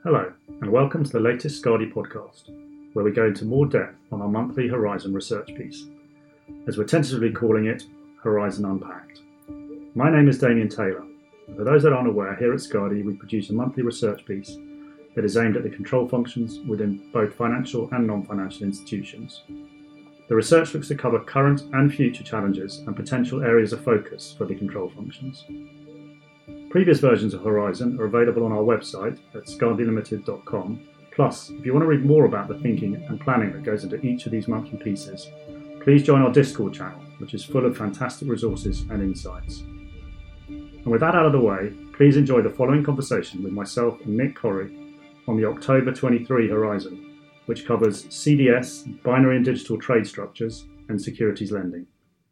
Hello, and welcome to the latest Scardy podcast, where we go into more depth on our monthly Horizon research piece, as we're tentatively calling it Horizon Unpacked. My name is Damien Taylor, and for those that aren't aware, here at Scardy we produce a monthly research piece that is aimed at the control functions within both financial and non-financial institutions. The research looks to cover current and future challenges and potential areas of focus for the control functions. Previous versions of Horizon are available on our website at scardylimited.com. Plus, if you want to read more about the thinking and planning that goes into each of these monthly pieces, please join our Discord channel, which is full of fantastic resources and insights. And with that out of the way, please enjoy the following conversation with myself and Nick Corrie on the October 23 Horizon, which covers CDS, binary and digital trade structures, and securities lending.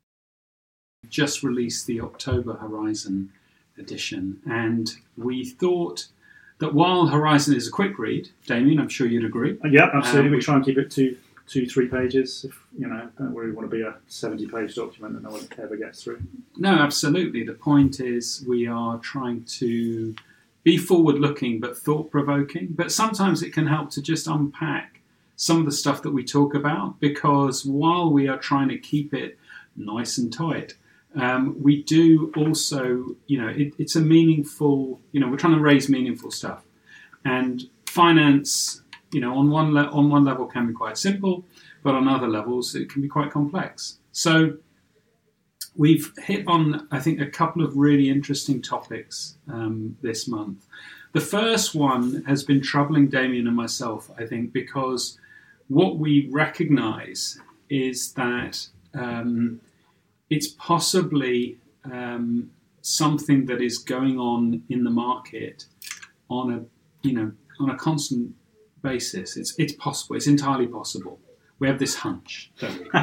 Just released the October Horizon edition, and we thought that while Horizon is a quick read, Damien, I'm sure you'd agree. Yeah, absolutely. We try and keep it to 2-3 pages. If don't really want to be a 70-page document that no one ever gets through. No, absolutely. The point is we are trying to be forward-looking but thought-provoking. But sometimes it can help to just unpack some of the stuff that we talk about, because while we are trying to keep it nice and tight, we do also, it's a meaningful, we're trying to raise meaningful stuff. And finance, on one level can be quite simple, but on other levels it can be quite complex. So we've hit on, I think, a couple of really interesting topics this month. The first one has been troubling Damien and myself, I think, because what we recognise is that it's possibly something that is going on in the market on a constant basis. It's possible. It's entirely possible. We have this hunch, don't we?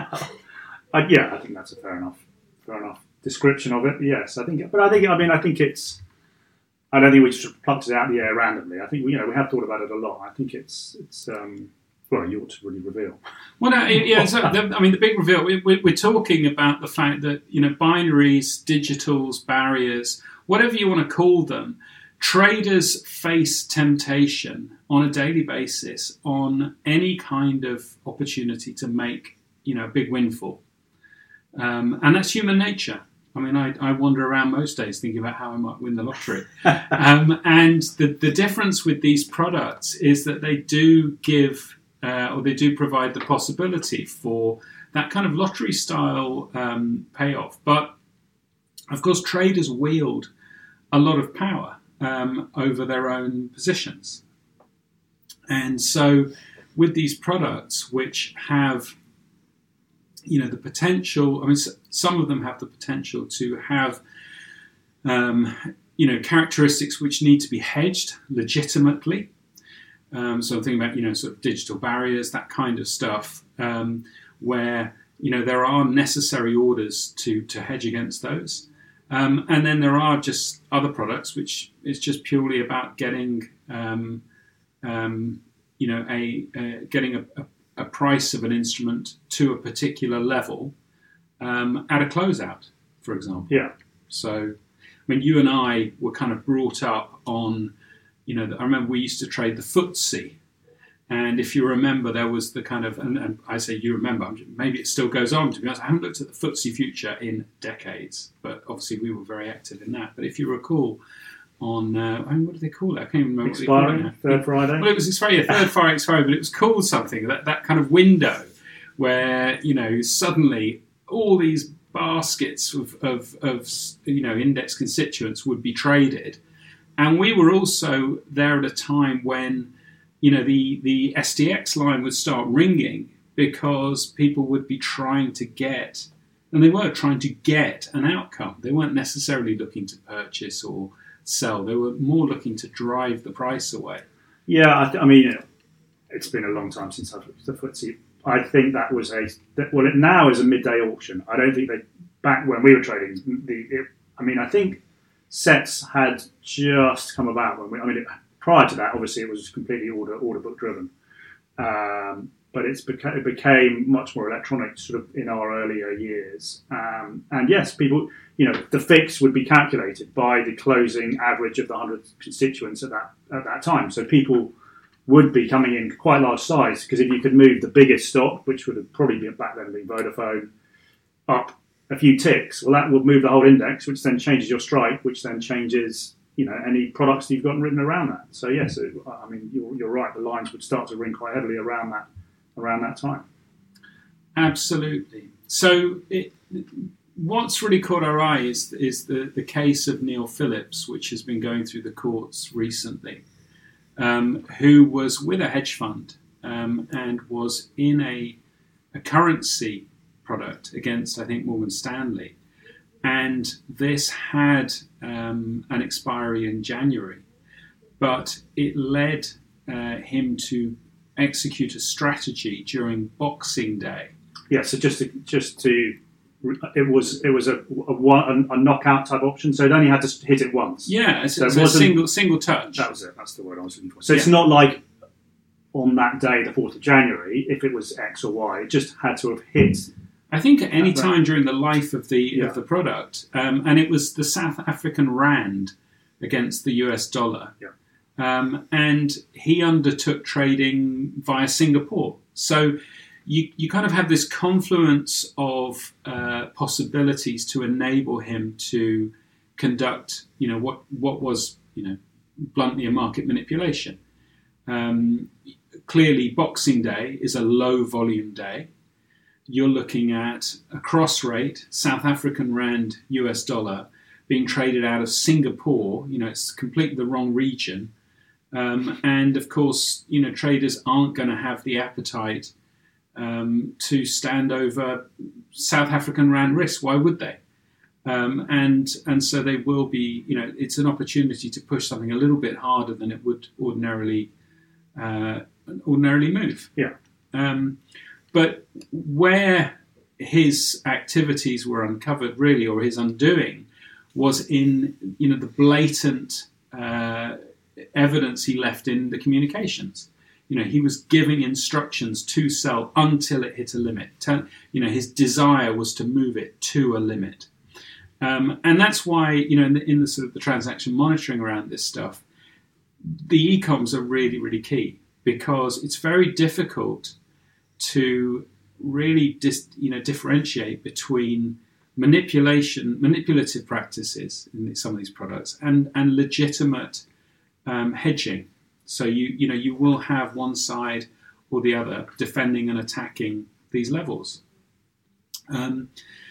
I think that's a fair enough description of it. Yes, I think it's. I don't think we just plucked it out of the air randomly. I think we have thought about it a lot. I think it's. Well, you ought to really reveal. Well, the big reveal, we're talking about the fact that, binaries, digitals, barriers, whatever you want to call them, traders face temptation on a daily basis on any kind of opportunity to make, a big windfall. And that's human nature. I mean, I wander around most days thinking about how I might win the lottery. And the difference with these products is that they do give... or they do provide the possibility for that kind of lottery-style payoff. But, of course, traders wield a lot of power over their own positions. And so with these products, which have, the potential... some of them have the potential to have, characteristics which need to be hedged legitimately. So I'm thinking about, sort of digital barriers, that kind of stuff, where, there are necessary orders to hedge against those. And then there are just other products, which is just purely about getting, getting a price of an instrument to a particular level at a closeout, for example. Yeah. So, you and I were kind of brought up on... I remember we used to trade the FTSE, and if you remember, there was the kind of, and I say you remember, maybe it still goes on, to be honest. I haven't looked at the FTSE future in decades, but obviously we were very active in that. But if you recall, on, what do they call it? I can't even remember Expiring, what they call it now. Third Friday? Well, it was third Friday expiry, but it was called something, that kind of window where, suddenly all these baskets of index constituents would be traded. And we were also there at a time when, the SDX line would start ringing because people would be trying to get, and they were trying to get an outcome. They weren't necessarily looking to purchase or sell. They were more looking to drive the price away. Yeah, it's been a long time since I've looked at the FTSE. I think that was it now is a midday auction. I don't think back when we were trading, I think sets had just come about prior to that, obviously it was completely order book driven, but it became much more electronic sort of in our earlier years. And yes, people, the fix would be calculated by the closing average of the 100 constituents at that time. So people would be coming in quite large size, because if you could move the biggest stock, which would have probably been back then being Vodafone, up a few ticks, well, that would move the whole index, which then changes your strike, which then changes any products that you've got written around that. So yes, I mean you're right. The lines would start to ring quite heavily around that time. Absolutely. So what's really caught our eye is the case of Neil Phillips, which has been going through the courts recently, who was with a hedge fund and was in a currency product against, I think, Morgan Stanley. And this had an expiry in January, but it led him to execute a strategy during Boxing Day. Yeah, so just to it was a knockout type option, so it only had to hit it once. Yeah, so it was a single touch. That was it. That's the word I was looking for. So it's not like on that day, the 4th of January, if it was X or Y, it just had to have hit. I think at any time during the life of the product, and it was the South African rand against the US dollar, and he undertook trading via Singapore. So you kind of have this confluence of possibilities to enable him to conduct, what was bluntly a market manipulation. Clearly, Boxing Day is a low volume day. You're looking at a cross rate, South African rand, US dollar, being traded out of Singapore. It's completely the wrong region. And of course, traders aren't going to have the appetite to stand over South African rand risk. Why would they? And so they will be, it's an opportunity to push something a little bit harder than it would ordinarily move. Yeah. But where his activities were uncovered, really, or his undoing, was in the blatant evidence he left in the communications. He was giving instructions to sell until it hit a limit. His desire was to move it to a limit, and that's why in the sort of the transaction monitoring around this stuff, the ecoms are really, really key, because it's very difficult to really differentiate between manipulative practices in some of these products and legitimate hedging. So you will have one side or the other defending and attacking these levels. And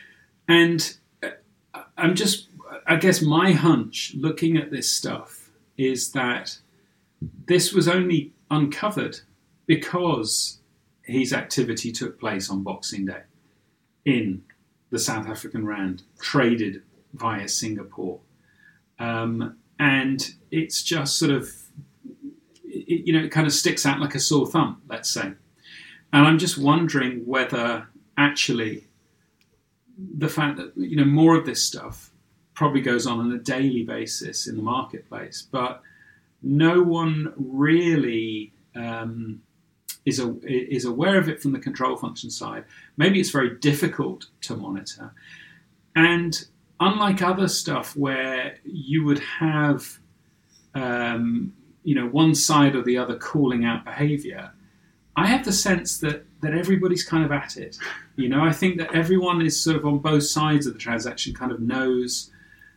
I guess my hunch looking at this stuff is that this was only uncovered because his activity took place on Boxing Day in the South African rand, traded via Singapore. And it's just sort of, it kind of sticks out like a sore thumb, let's say. And I'm just wondering whether actually the fact that, more of this stuff probably goes on a daily basis in the marketplace, but no one really is aware of it from the control function side. Maybe it's very difficult to monitor. And unlike other stuff where you would have, one side or the other calling out behavior, I have the sense that everybody's kind of at it. I think that everyone is sort of on both sides of the transaction, kind of knows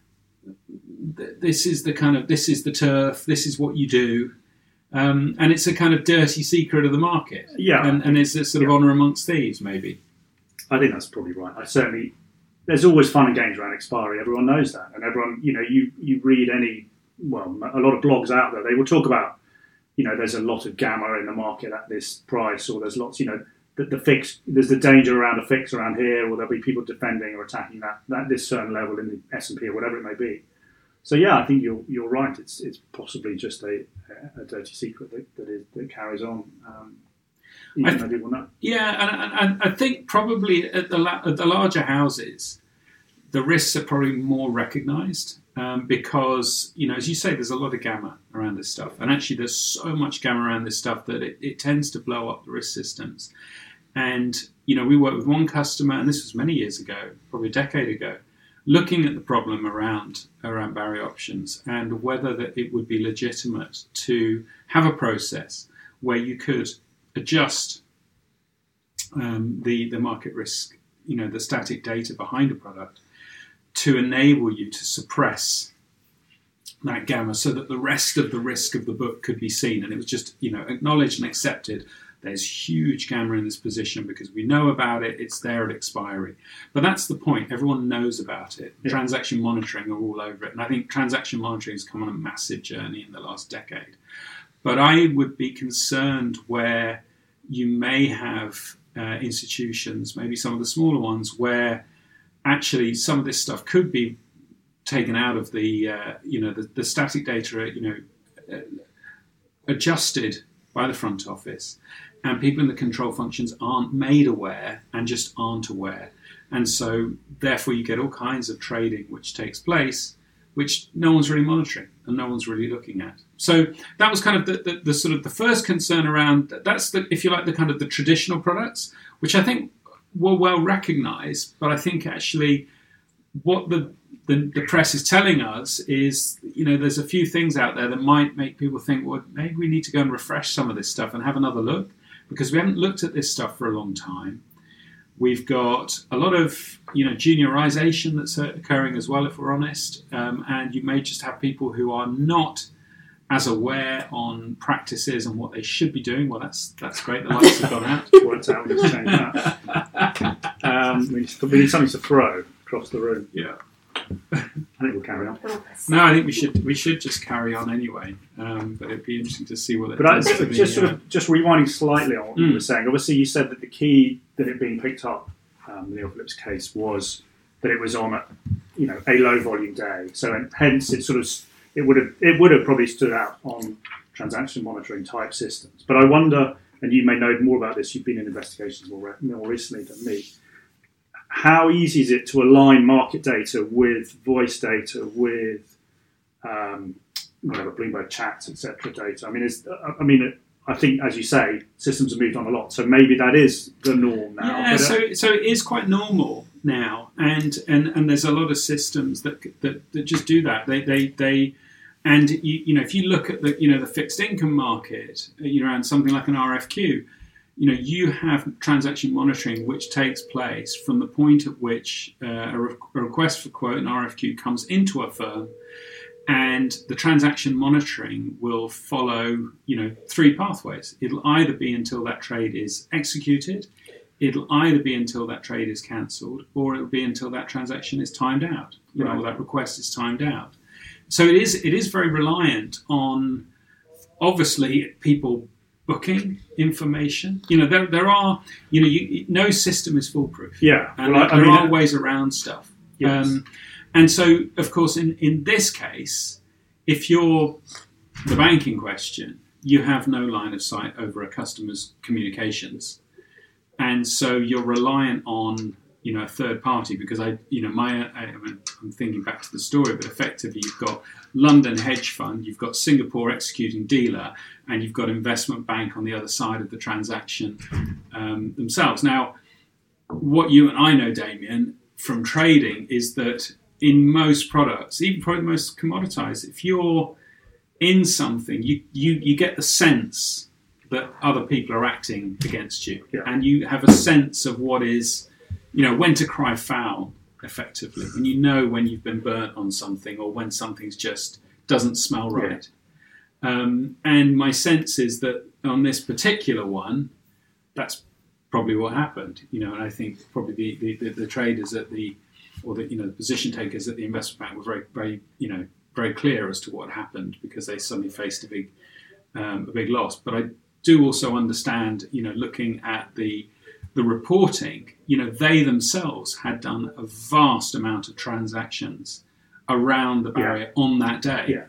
this is the turf, this is what you do. And it's a kind of dirty secret of the market. Yeah. And it's a sort of honour amongst thieves, maybe. I think that's probably right. There's always fun and games around expiry. Everyone knows that. And everyone, you read a lot of blogs out there, they will talk about, there's a lot of gamma in the market at this price, or there's lots, the fix, there's the danger around a fix around here, or there'll be people defending or attacking that this certain level in the S&P or whatever it may be. So yeah, I think you're right. It's possibly just a dirty secret that carries on. Even though people know. Yeah, and I think probably at the larger houses, the risks are probably more recognised because as you say, there's a lot of gamma around this stuff, and actually there's so much gamma around this stuff that it tends to blow up the risk systems. And we worked with one customer, and this was many years ago, probably a decade ago, looking at the problem around barrier options and whether that it would be legitimate to have a process where you could adjust the market risk, the static data behind a product, to enable you to suppress that gamma so that the rest of the risk of the book could be seen. And it was just, acknowledged and accepted. There's huge gamma in this position because we know about it. It's there at expiry. But that's the point. Everyone knows about it. Yeah. Transaction monitoring are all over it. And I think transaction monitoring has come on a massive journey in the last decade. But I would be concerned where you may have institutions, maybe some of the smaller ones, where actually some of this stuff could be taken out of the static data, adjusted by the front office, and people in the control functions aren't made aware and just aren't aware. And so therefore you get all kinds of trading which takes place, which no one's really monitoring and no one's really looking at. So that was kind of the sort of the first concern around, that's the, if you like, the kind of the traditional products, which I think were well recognized, but I think actually what the press is telling us is, there's a few things out there that might make people think, well, maybe we need to go and refresh some of this stuff and have another look, because we haven't looked at this stuff for a long time. We've got a lot of, juniorization that's occurring as well, if we're honest, and you may just have people who are not as aware on practices and what they should be doing. Well, that's great. The lights have gone out. Worked out. We just changed that. We need something to throw across the room. Yeah. I think we'll carry on. No, I think we should just carry on anyway. But it'd be interesting to see what. But just rewinding slightly on what you were saying. Obviously, you said that the key that it being picked up, in the Phillips case, was that it was on a low volume day. So hence it would have probably stood out on transaction monitoring type systems. But I wonder, and you may know more about this. You've been in investigations more recently than me. How easy is it to align market data with voice data, with Bloomberg chats, etc. data? I think, as you say, systems have moved on a lot, so maybe that is the norm now. Yeah, so it is quite normal now, and there's a lot of systems that just do that. They and if you look at the fixed income market, around something like an RFQ. You have transaction monitoring which takes place from the point at which a request for quote, an RFQ, comes into a firm, and the transaction monitoring will follow, three pathways. It'll either be until that trade is executed, it'll either be until that trade is cancelled, or it'll be until that transaction is timed out, or that request is timed out. So it is very reliant on, obviously, people booking information. There are, no system is foolproof. Yeah. And there are ways around stuff. Yes. And so, of course, in this case, if you're the bank in question, you have no line of sight over a customer's communications. And so you're reliant on, a third party, because I'm thinking back to the story, but effectively you've got London hedge fund, you've got Singapore executing dealer, and you've got investment bank on the other side of the transaction themselves. Now, what you and I know, Damien, from trading is that in most products, even probably most commoditized, if you're in something, you get the sense that other people are acting against you, and you have a sense of what is, when to cry foul, effectively, and when you've been burnt on something, or when something's just doesn't smell right. And my sense is that on this particular one, that's probably what happened. And I think probably the traders the position takers at the investment bank were very, very, very clear as to what happened, because they suddenly faced a big loss. But I do also understand, looking at the reporting, they themselves had done a vast amount of transactions around the barrier on that day,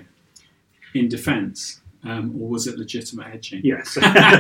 in defence. Or was it legitimate hedging? Yes.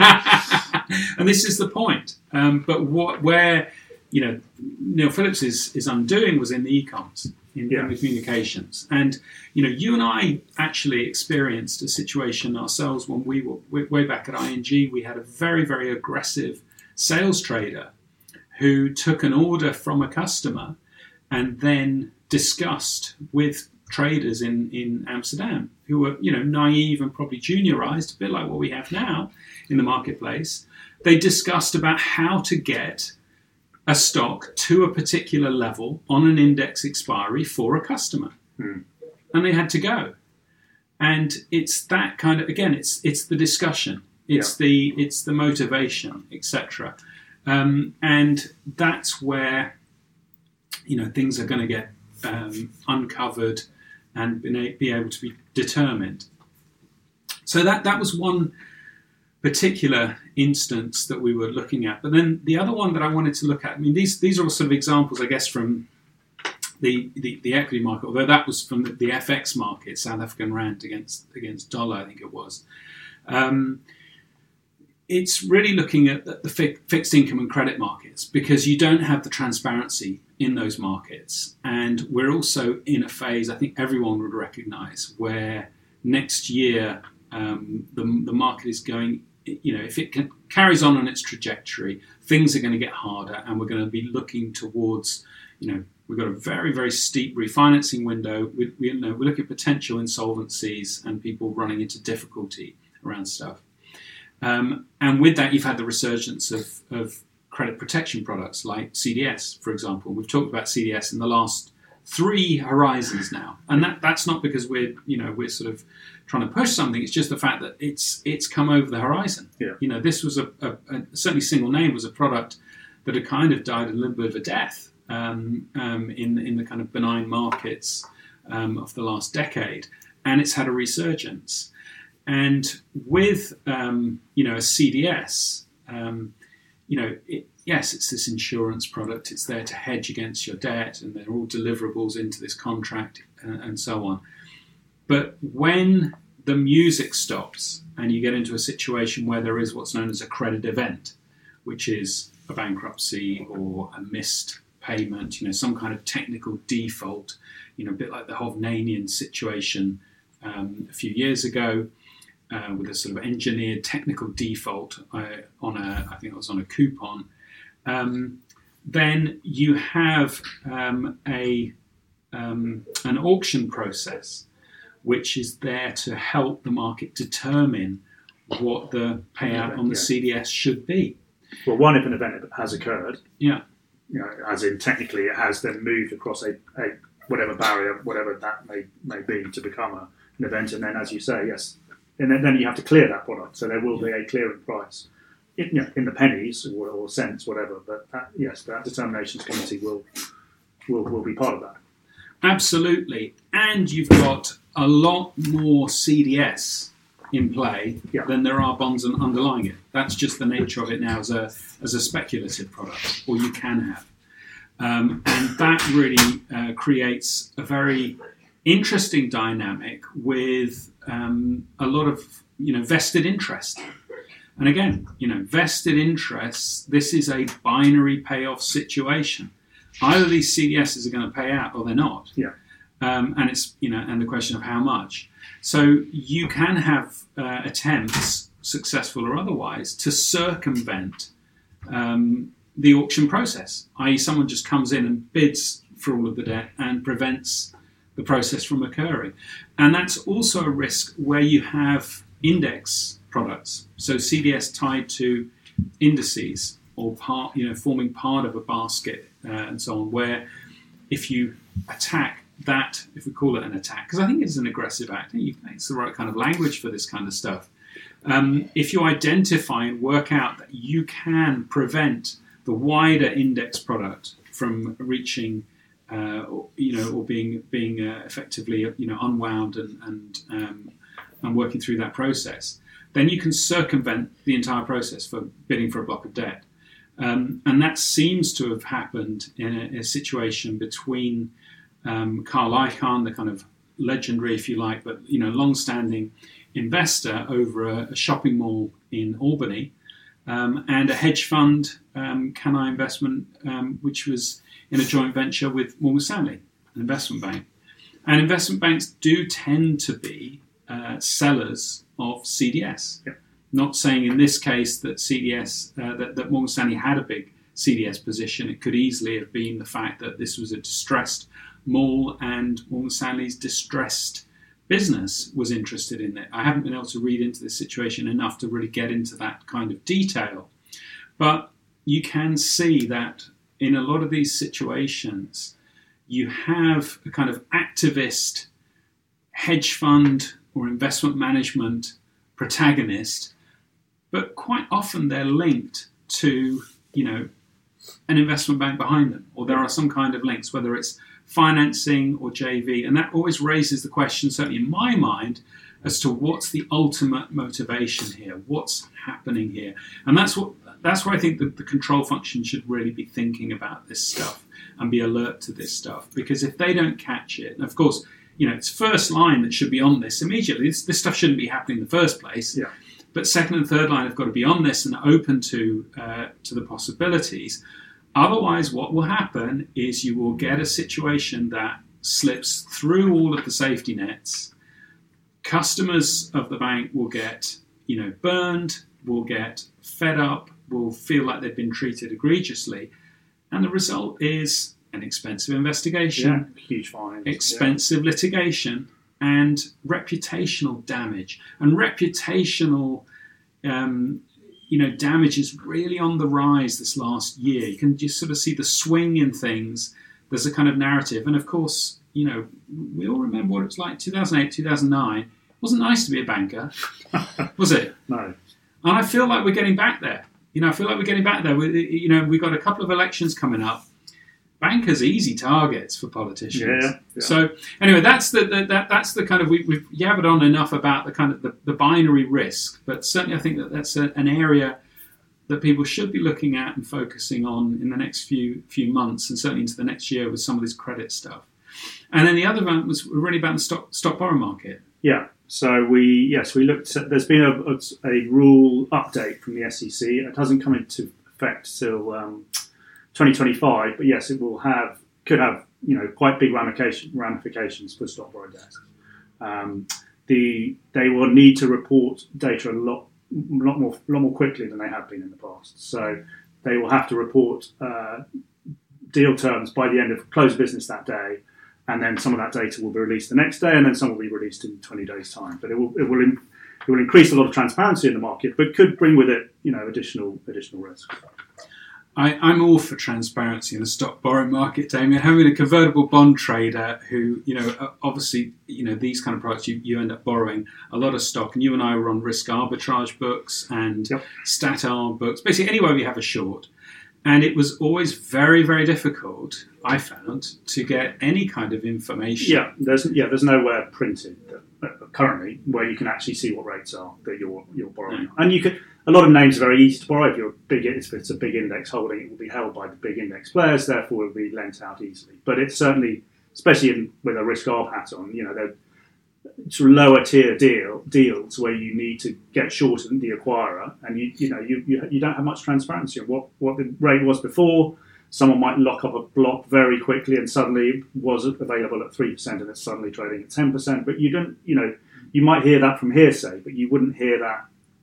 And this is the point. But where Neil Phillips is undoing was in the e-coms, in the communications. And, you and I actually experienced a situation ourselves when we were way back at ING. We had a very, very aggressive sales trader who took an order from a customer and then discussed with traders in Amsterdam who were, naive and probably juniorized, a bit like what we have now in the marketplace. They discussed about how to get a stock to a particular level on an index expiry for a customer. And they had to go. And it's that kind of, again, it's the discussion, it's the motivation, etc. And that's where, things are going to get uncovered and be able to be determined. So that was one particular instance that we were looking at. But then the other one that I wanted to look at, these are all sort of examples, I guess, from the equity market, although that was from the FX market, South African rand against dollar, I think it was. It's really looking at the fixed income and credit markets, because you don't have the transparency in those markets. And we're also in a phase, I think everyone would recognize, where next year the market is going, if it carries on its trajectory, things are going to get harder, and we're going to be looking towards, we've got a very, very steep refinancing window. We're looking at potential insolvencies and people running into difficulty around stuff. And with that, you've had the resurgence of credit protection products like CDS, for example. We've talked about CDS in the last 3 horizons now, and that's not because we're sort of trying to push something. It's just the fact that it's come over the horizon. Yeah. This was certainly Single Name was a product that had kind of died a little bit of a death in the kind of benign markets of the last decade, and it's had a resurgence. And with a CDS, yes, it's this insurance product. It's there to hedge against your debt, and they're all deliverables into this contract and so on. But when the music stops and you get into a situation where there is what's known as a credit event, which is a bankruptcy or a missed payment, some kind of technical default, a bit like the Hovnanian situation a few years ago, with a sort of engineered technical default I think it was on a coupon, then you have an auction process which is there to help the market determine what the payout on the CDS should be. Well, one, if an event has occurred, as in technically it has then moved across a whatever barrier, whatever that may be, to become an event, and then, as you say, yes, and then you have to clear that product, so there will be a clearing price, in the pennies or cents, whatever. But that determinations committee will be part of that. Absolutely, and you've got a lot more CDS in play than there are bonds underlying it. That's just the nature of it now as a speculative product, or you can have, and that really creates a very interesting dynamic with a lot of vested interest. And again, vested interests, this is a binary payoff situation. Either these CDSs are going to pay out or they're not. Yeah. And it's and the question of how much. So you can have attempts, successful or otherwise, to circumvent the auction process, i.e. someone just comes in and bids for all of the debt and prevents the process from occurring. And that's also a risk where you have index products, so CDS tied to indices or forming part of a basket and so on, where if you attack that, if we call it an attack, because I think it's an aggressive act, it's the right kind of language for this kind of stuff. If you identify and work out that you can prevent the wider index product from reaching, or being effectively, unwound and working through that process, then you can circumvent the entire process for bidding for a block of debt. And that seems to have happened in a situation between Carl Icahn, the kind of legendary, if you like, but long-standing investor over a shopping mall in Albany, and a hedge fund, Cannae Investment, which was in a joint venture with Morgan Stanley, an investment bank. And investment banks do tend to be sellers of CDS. Yep. Not saying in this case that CDS, that Morgan Stanley had a big CDS position. It could easily have been the fact that this was a distressed Mall and Morgan Stanley's distressed business was interested in it. I haven't been able to read into this situation enough to really get into that kind of detail. But you can see that in a lot of these situations, you have a kind of activist hedge fund or investment management protagonist, but quite often they're linked to, an investment bank behind them, or there are some kind of links, whether it's financing or JV, and that always raises the question, certainly in my mind, as to what's the ultimate motivation here, what's happening here, and that's where I think that the control function should really be thinking about this stuff and be alert to this stuff, because if they don't catch it, and of course, it's first line that should be on this immediately. This stuff shouldn't be happening in the first place. Yeah. But second and third line have got to be on this and open to the possibilities. Otherwise, what will happen is you will get a situation that slips through all of the safety nets. Customers of the bank will get, burned, will get fed up, will feel like they've been treated egregiously. And the result is an expensive investigation, huge fines, expensive litigation, and reputational damage. And reputational damage is really on the rise this last year. You can just sort of see the swing in things. There's a kind of narrative. And of course, we all remember what it was like 2008, 2009. It wasn't nice to be a banker, was it? No. And I feel like we're getting back there. We've got a couple of elections coming up. Bankers are easy targets for politicians. Yeah. So anyway, that's the kind of we've yabbered on enough about the kind of the binary risk, but certainly I think that's an area that people should be looking at and focusing on in the next few months, and certainly into the next year with some of this credit stuff. And then the other one was really about the stock borrow market. Yeah. So we looked at. There's been a rule update from the SEC. It hasn't come into effect till 2025, but yes, it could have quite big ramifications for stock borrow desks. They will need to report data a lot more quickly than they have been in the past. So they will have to report deal terms by the end of close of business that day, and then some of that data will be released the next day, and then some will be released in 20 days' time. But it will increase a lot of transparency in the market, but could bring with it additional risk. I'm all for transparency in the stock borrow market, Damien. Having a convertible bond trader who, obviously, these kind of products, you end up borrowing a lot of stock. And you and I were on risk arbitrage books and stat arb books, basically anywhere we have a short. And it was always very, very difficult, I found, to get any kind of information. Yeah, there's nowhere printed currently where you can actually see what rates are that you're borrowing. No. And you could. A lot of names are very easy to borrow. If it's a big index holding, it will be held by the big index players, therefore it will be lent out easily. But it's certainly, especially with a risk arb hat on, they're sort of lower tier deals where you need to get short the acquirer, and you don't have much transparency on what the rate was before. Someone might lock up a block very quickly and suddenly it was available at 3% and it's suddenly trading at 10%. But you don't, you might hear that from hearsay, but you wouldn't hear that.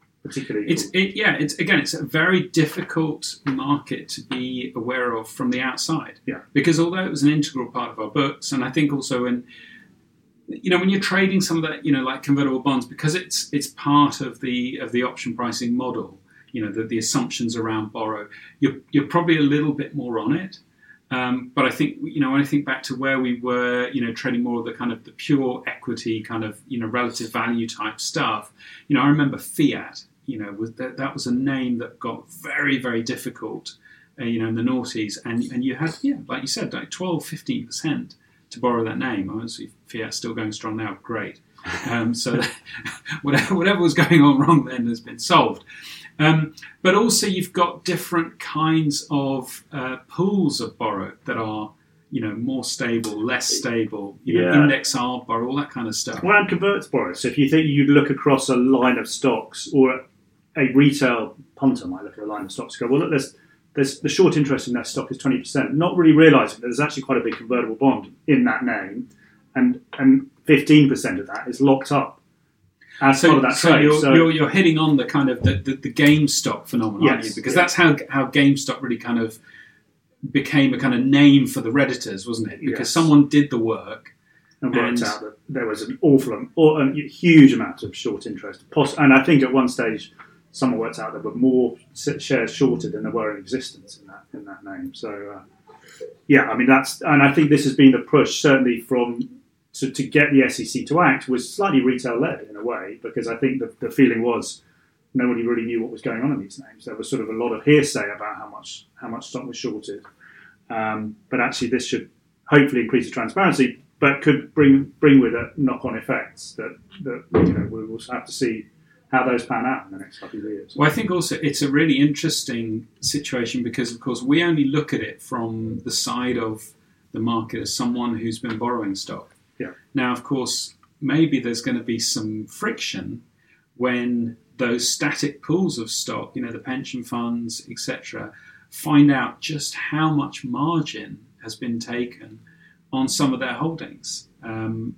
It's a very difficult market to be aware of from the outside. Yeah. Because although it was an integral part of our books, and I think also when you're trading some of that, like convertible bonds, because it's part of the option pricing model, the assumptions around borrow, you're probably a little bit more on it. But I think, when I think back to where we were, trading more of the kind of the pure equity kind of, relative value type stuff, I remember Fiat. That was a name that got very, very difficult, in the noughties. And you had, like you said, like 15% to borrow that name. Obviously, Fiat's still going strong now. Great. So whatever was going on wrong then has been solved. But also you've got different kinds of pools of borrow that are, more stable, less stable, index arb borrow, all that kind of stuff. Well, and converts borrow. So if you think you'd look across a line of stocks, or a retail punter might look at a line of stocks and go, well, look, there's the short interest in that stock is 20%, not really realising that there's actually quite a big convertible bond in that name, and 15% of that is locked up as part of that trade. You're hitting on the kind of the GameStop phenomenon, aren't you? Because that's how GameStop really kind of became a kind of name for the Redditors, wasn't it? Because someone did the work and worked out that there was an a huge amount of short interest. And I think at one stage, someone worked out there were more shares shorted than there were in existence in that name. So, and I think this has been the push certainly to get the SEC to act was slightly retail led in a way, because I think the feeling was nobody really knew what was going on in these names. There was sort of a lot of hearsay about how much stock was shorted, but actually this should hopefully increase the transparency, but could bring with it knock-on effects that we will have to see how those pan out in the next couple of years. Well, I think also it's a really interesting situation because, of course, we only look at it from the side of the market as someone who's been borrowing stock. Yeah. Now, of course, maybe there's going to be some friction when those static pools of stock, the pension funds, etc., find out just how much margin has been taken on some of their holdings. I'm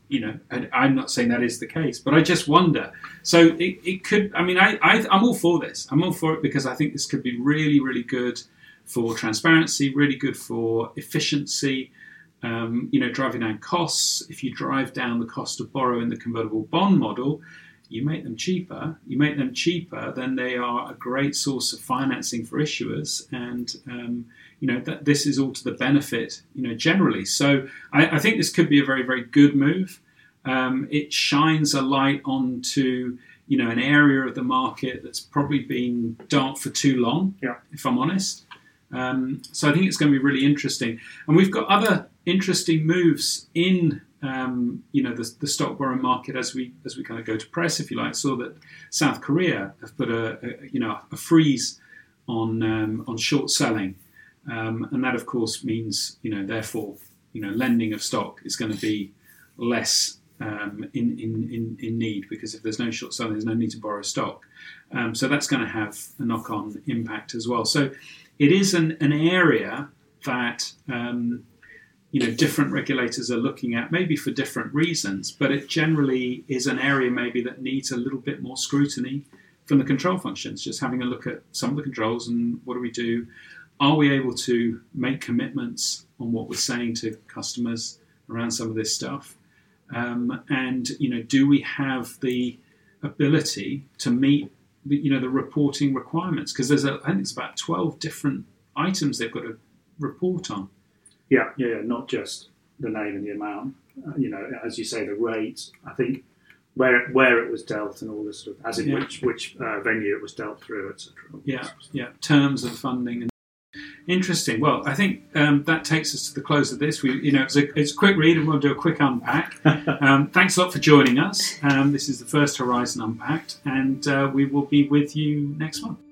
not saying that is the case, but I just wonder. So it could. I mean, I'm all for this. I'm all for it because I think this could be really, really good for transparency, really good for efficiency. Driving down costs. If you drive down the cost of borrowing the convertible bond model, you make them cheaper. Then they are a great source of financing for issuers, and that this is all to the benefit, generally. So I think this could be a very, very good move. It shines a light onto an area of the market that's probably been dark for too long, if I'm honest. So I think it's going to be really interesting, and we've got other interesting moves in the stock borrowing market as we kind of go to press, if you like. Saw that South Korea have put a freeze on short selling, and that of course means therefore lending of stock is going to be less in need, because if there's no short selling, there's no need to borrow stock. So that's going to have a knock-on impact as well. So it is an area that different regulators are looking at, maybe for different reasons, but it generally is an area maybe that needs a little bit more scrutiny from the control functions, just having a look at some of the controls and what do we do? Are we able to make commitments on what we're saying to customers around some of this stuff? And do we have the ability to meet the reporting requirements? Because I think it's about 12 different items they've got to report on. Yeah, not just the name and the amount. As you say, the rate. I think where it was dealt and all this sort of, as in which venue it was dealt through, etc. Yeah. Terms of funding. And interesting. Well, I think that takes us to the close of this. It's a quick read, and we'll do a quick unpack. Thanks a lot for joining us. This is the first Horizon Unpacked, and we will be with you next month.